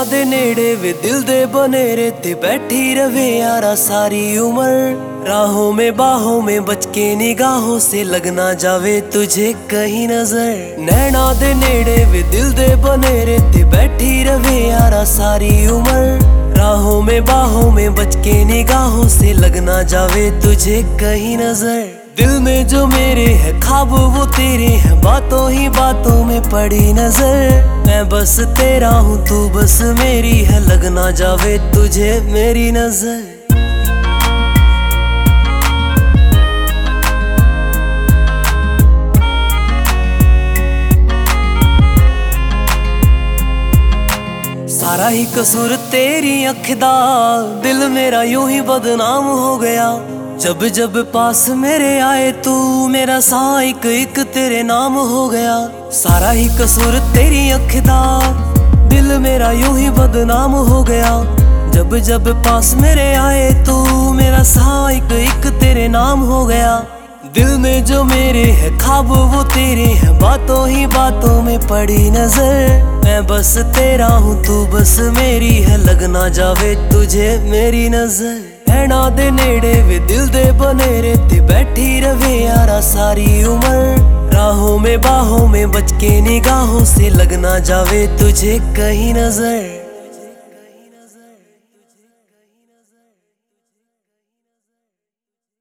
नैना दे नेड़े वे दिल दे बनेरे ते बैठी रवे यारा सारी उम्र। राहों में बाहों में बच के निगाहों से लगना जावे तुझे कहीं नजर। नैना दे नेड़े वे दिल दे बनेरे ते बैठी रवे यारा सारी उम्र। राहों में बाहों में बच के निगाहों से लगना जावे तुझे कहीं नजर। दिल में जो मेरे है ख्वाब वो तेरे हैं, बातों ही बातों में पड़ी नजर। मैं बस तेरा हूँ तू बस मेरी है, लगना जावे तुझे मेरी नजर। सारा ही कसूर तेरी अख दा, दिल मेरा यूं ही बदनाम हो गया। जब जब पास मेरे आए तू मेरा सा एक एक तेरे नाम हो गया। सारा ही कसूर तेरी अख दा, दिल मेरा यूं ही बदनाम हो गया। जब जब पास मेरे आए तू मेरा सा एक एक तेरे नाम हो गया। दिल में जो मेरे है ख्वाब वो तेरे हैं, बातों ही बातों में पड़ी नजर। मैं बस तेरा हूँ तू बस मेरी है, लगना जावे तुझे मेरी नजर। नैना दे नेड़े वे दिल दे बनेरे ते बैठी रवे यारा सारी उम्र। राहों में बाहों में बच के निगाहों से लगना जावे तुझे कहीं नजर।